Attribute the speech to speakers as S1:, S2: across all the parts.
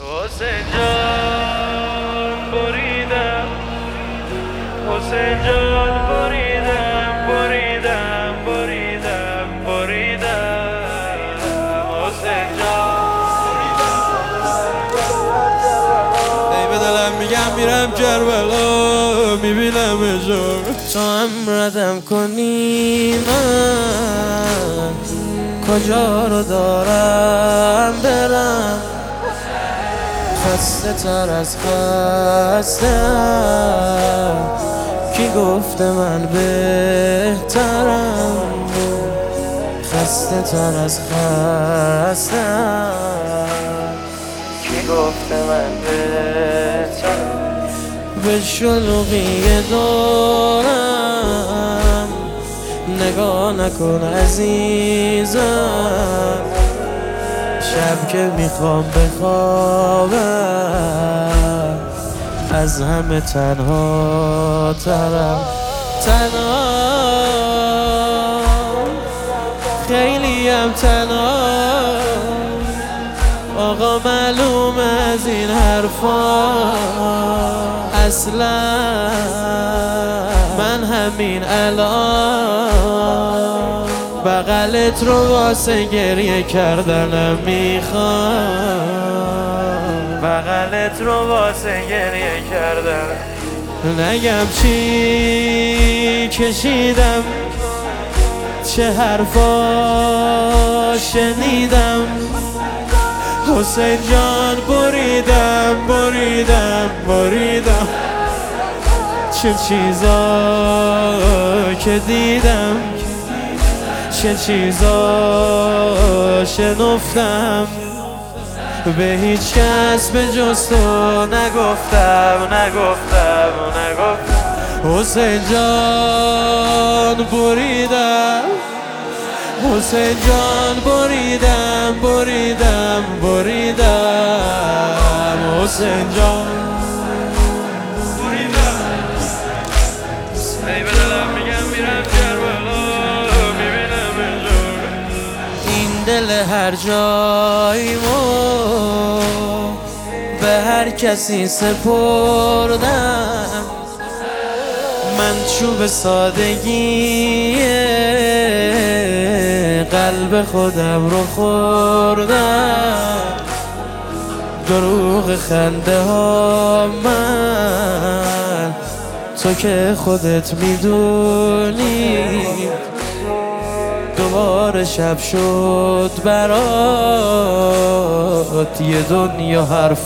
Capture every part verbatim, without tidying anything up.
S1: حسین جان بریدم، حسین جان بریدم، بریدم بریدم بریدم حسین جان. ای به دلم میگم میرم کربلا، میبینم اجار تو امردم کنی من کجا رو دارم برم. خسته تر از خستم، کی گفته من بهترم. خسته تر از خستم، کی گفته من بهترم. به شلوغی دارم نگاه نکن عزیزم. شب که میخوام بخوابم از همه تنها ترم. تنها خیلی هم تنها آقا، معلوم از این حرفا اصلا من همین الان بغلت رو واسه گریه کردنم میخوام. بغلت رو واسه گریه کردن نگم چی کشیدم، چه حرفا شنیدم. حسین جان بریدم بریدم بریدم، چه چیزا که دیدم، چه چیزا شنفتم. به هیچ کس به جز تو نگفتم نگفتم نگفتم. حسین جان بریدم، حسین جان بریدم بریدم بریدم حسین جان بریدم. ای به دلم میگم میرم کربلا، میبینم اجور این دل هر جایمو به هر کسی سپردم. من چوب سادگی قلب خودم رو خوردم. دروغ خنده ها من تو که خودت میدونی. دوباره شب شد برات یه دنیا حرف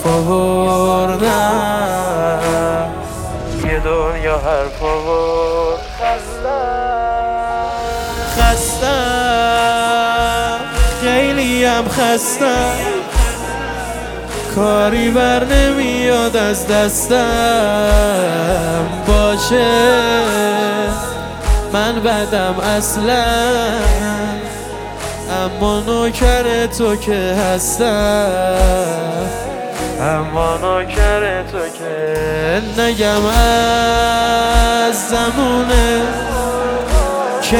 S1: آوردم، یه دنیا حرف آورد. خستم خستم خیلی هم خستم، کاری بر نمیاد از دستم. باشه من بدم اصلا، اما نوکر تو که هستم. اما نوکر تو که نگم از زمونه که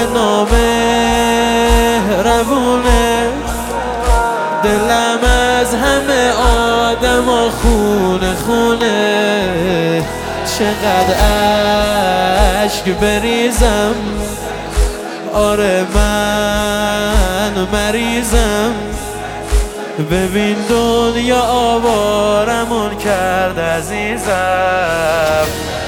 S1: نامهربونه. دلم از همه آدم و خونه خونه. چقدر عشق بریزم، آره من مریضم. ببین دنیا آوارمون کرد عزیزم.